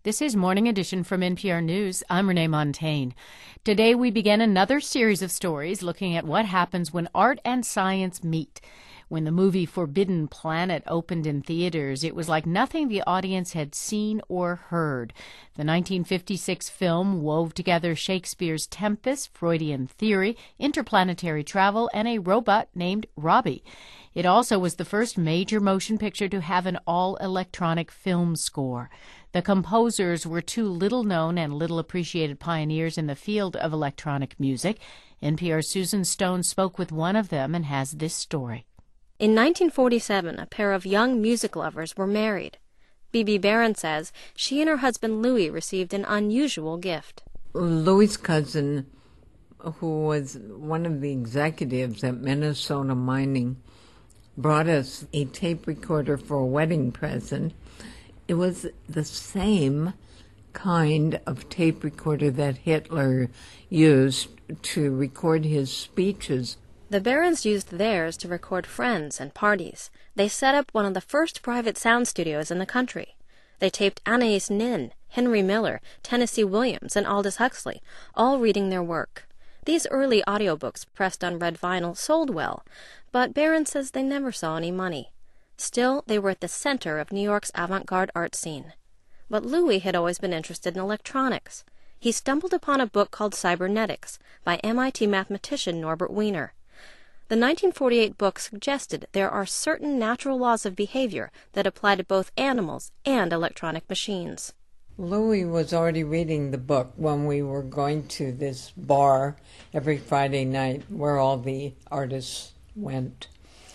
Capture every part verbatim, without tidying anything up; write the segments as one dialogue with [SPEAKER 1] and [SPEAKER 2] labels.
[SPEAKER 1] This is Morning Edition from N P R News. I'm Renee Montaigne. Today we begin another series of stories looking at what happens when art and science meet. When the movie Forbidden Planet opened in theaters, it was like nothing the audience had seen or heard. The nineteen fifty-six film wove together Shakespeare's Tempest, Freudian theory, interplanetary travel, and a robot named Robbie. It also was the first major motion picture to have an all-electronic film score. The composers were two little-known and little-appreciated pioneers in the field of electronic music. N P R's Susan Stone spoke with one of them and has this story.
[SPEAKER 2] In nineteen forty-seven, a pair of young music lovers were married. Bebe Barron says she and her husband Louis received an unusual gift.
[SPEAKER 3] Louis' cousin, who was one of the executives at Minnesota Mining, brought us a tape recorder for a wedding present. It was the same kind of tape recorder that Hitler used to record his speeches.
[SPEAKER 2] The Barrons used theirs to record friends and parties. They set up one of the first private sound studios in the country. They taped Anais Nin, Henry Miller, Tennessee Williams, and Aldous Huxley, all reading their work. These early audiobooks pressed on red vinyl sold well, but Barron says they never saw any money. Still, they were at the center of New York's avant-garde art scene. But Louis had always been interested in electronics. He stumbled upon a book called Cybernetics by M I T mathematician Norbert Wiener. The nineteen forty-eight book suggested there are certain natural laws of behavior that apply to both animals and electronic machines.
[SPEAKER 3] Louis was already reading the book when we were going to this bar every Friday night where all the artists went.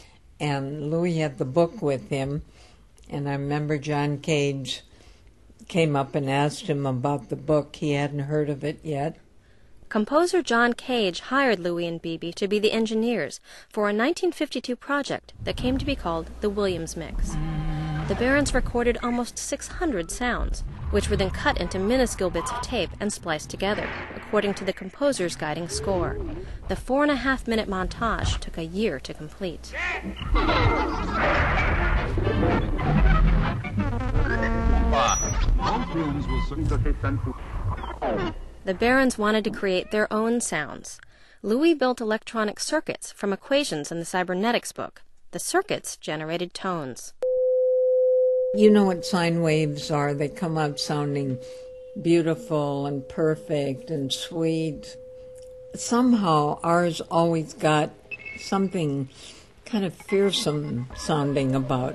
[SPEAKER 3] And Louis had the book with him, and I remember John Cage came up and asked him about the book. He hadn't heard of it yet.
[SPEAKER 2] Composer John Cage hired Louis and Bebe to be the engineers for a nineteen fifty-two project that came to be called the Williams Mix. The Barrons recorded almost six hundred sounds, which were then cut into minuscule bits of tape and spliced together, according to the composer's guiding score. The four-and-a-half-minute montage took a year to complete. The Barrons wanted to create their own sounds. Louis built electronic circuits from equations in the Cybernetics book. The circuits generated tones.
[SPEAKER 3] You know what sine waves are. They come out sounding beautiful and perfect and sweet. Somehow ours always got something kind of fearsome sounding about.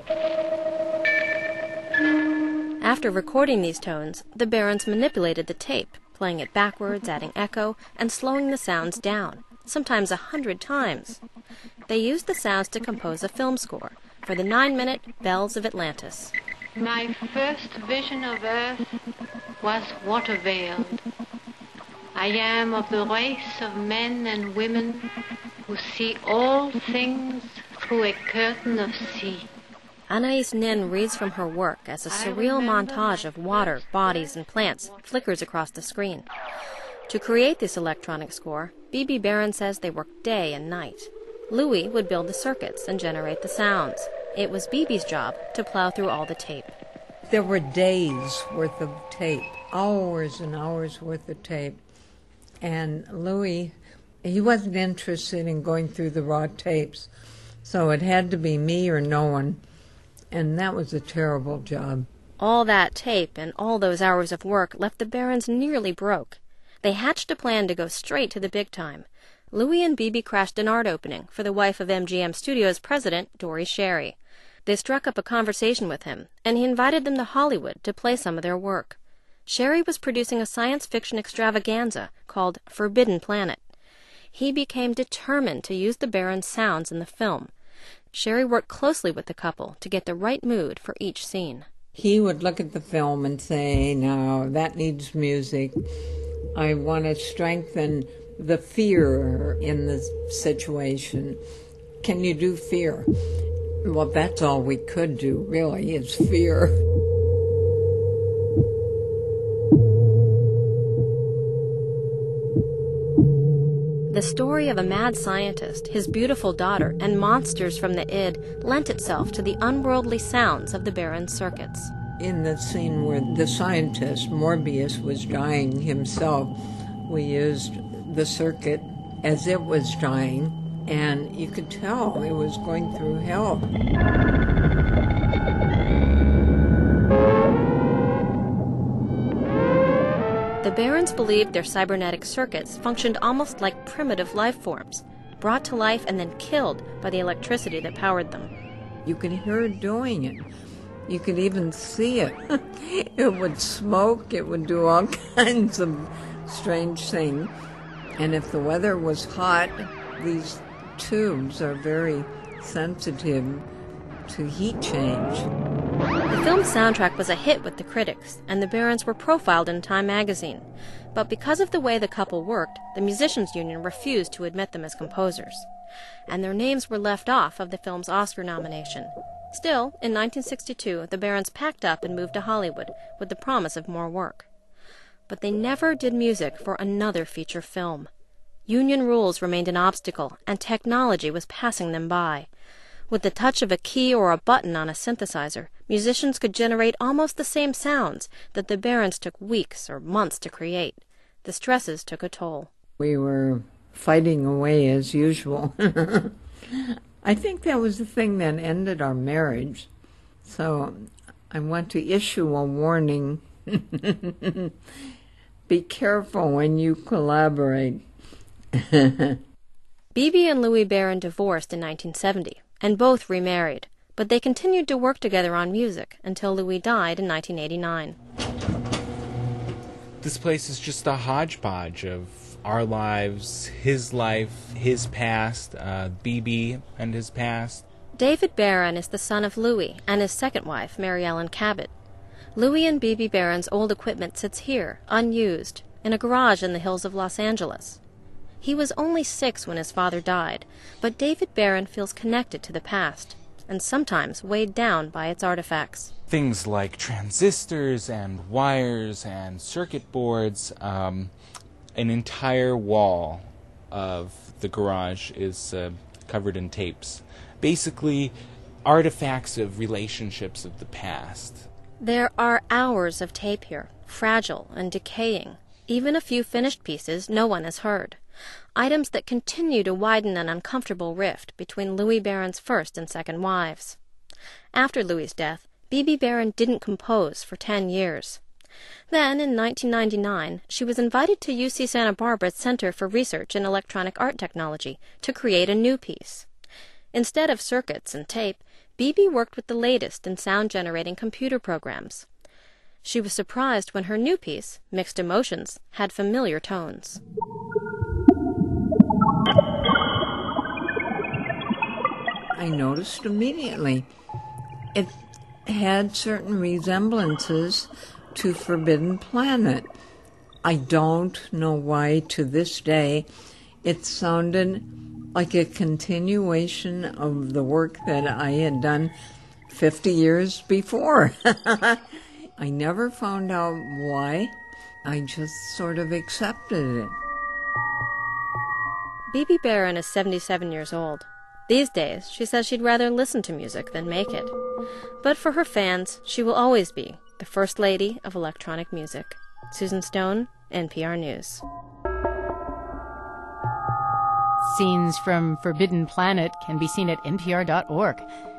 [SPEAKER 2] After recording these tones, the Barrons manipulated the tape, playing it backwards, adding echo, and slowing the sounds down, sometimes a hundred times. They used the sounds to compose a film score for the nine-minute Bells of Atlantis.
[SPEAKER 4] My first vision of Earth was water-veiled. I am of the race of men and women who see all things through a curtain of sea.
[SPEAKER 2] Anais Nin reads from her work as a surreal montage of water, bodies, and plants flickers across the screen. To create this electronic score, Bebe Barron says they worked day and night. Louis would build the circuits and generate the sounds. It was Bebe's job to plow through all the tape.
[SPEAKER 3] There were days worth of tape, hours and hours worth of tape. And Louis, he wasn't interested in going through the raw tapes, so it had to be me or no one. And that was a terrible job.
[SPEAKER 2] All that tape and all those hours of work left the Barrons nearly broke. They hatched a plan to go straight to the big time. Louis and Bebe crashed an art opening for the wife of M G M Studios president, Dori Sherry. They struck up a conversation with him, and he invited them to Hollywood to play some of their work. Sherry was producing a science fiction extravaganza called Forbidden Planet. He became determined to use the Barrons' sounds in the film. Sherry worked closely with the couple to get the right mood for each scene.
[SPEAKER 3] He would look at the film and say, "Now, that needs music. I want to strengthen the fear in the situation. Can you do fear?" Well, that's all we could do, really, is fear.
[SPEAKER 2] The story of a mad scientist, his beautiful daughter, and monsters from the id lent itself to the unworldly sounds of the Barrons' circuits.
[SPEAKER 3] In the scene where the scientist, Morbius, was dying himself, we used the circuit as it was dying, and you could tell it was going through hell.
[SPEAKER 2] The Barons believed their cybernetic circuits functioned almost like primitive life forms, brought to life and then killed by the electricity that powered them.
[SPEAKER 3] You could hear it doing it. You could even see it. It would smoke, it would do all kinds of strange things. And if the weather was hot, these tubes are very sensitive to heat change.
[SPEAKER 2] The film's soundtrack was a hit with the critics, and the Barons were profiled in Time magazine. But because of the way the couple worked, the Musicians Union refused to admit them as composers, and their names were left off of the film's Oscar nomination. Still, in nineteen sixty-two, the Barons packed up and moved to Hollywood with the promise of more work. But they never did music for another feature film. Union rules remained an obstacle, and technology was passing them by. With the touch of a key or a button on a synthesizer, musicians could generate almost the same sounds that the Barons took weeks or months to create. The stresses took a toll.
[SPEAKER 3] We were fighting away as usual. I think that was the thing that ended our marriage. So I want to issue a warning. Be careful when you collaborate.
[SPEAKER 2] Bibi and Louis Baron divorced in nineteen seventy, and both remarried, but they continued to work together on music until Louis died in nineteen eighty-nine.
[SPEAKER 5] This place is just a hodgepodge of our lives, his life, his past, uh, Bibi and his past.
[SPEAKER 2] David Baron is the son of Louis and his second wife, Mary Ellen Cabot. Louis and Bibi Baron's old equipment sits here, unused, in a garage in the hills of Los Angeles. He was only six when his father died, but David Baron feels connected to the past, and sometimes weighed down by its artifacts.
[SPEAKER 5] Things like transistors and wires and circuit boards. Um, an entire wall of the garage is uh, covered in tapes. Basically, artifacts of relationships of the past.
[SPEAKER 2] There are hours of tape here, fragile and decaying. Even a few finished pieces no one has heard. Items that continue to widen an uncomfortable rift between Louis Baron's first and second wives. After Louis's death, Bibi Baron didn't compose for ten years. Then, in nineteen ninety-nine, she was invited to U C Santa Barbara's Center for Research in Electronic Art Technology to create a new piece. Instead of circuits and tape, Bibi worked with the latest in sound-generating computer programs. She was surprised when her new piece, Mixed Emotions, had familiar tones.
[SPEAKER 3] I noticed immediately. It had certain resemblances to Forbidden Planet. I don't know why to this day it sounded like a continuation of the work that I had done fifty years before. I never found out why. I just sort of accepted it.
[SPEAKER 2] Bibi Baron is seventy-seven years old. These days, she says she'd rather listen to music than make it. But for her fans, she will always be the First Lady of electronic music. Susan Stone, N P R News.
[SPEAKER 1] Scenes from Forbidden Planet can be seen at N P R dot org.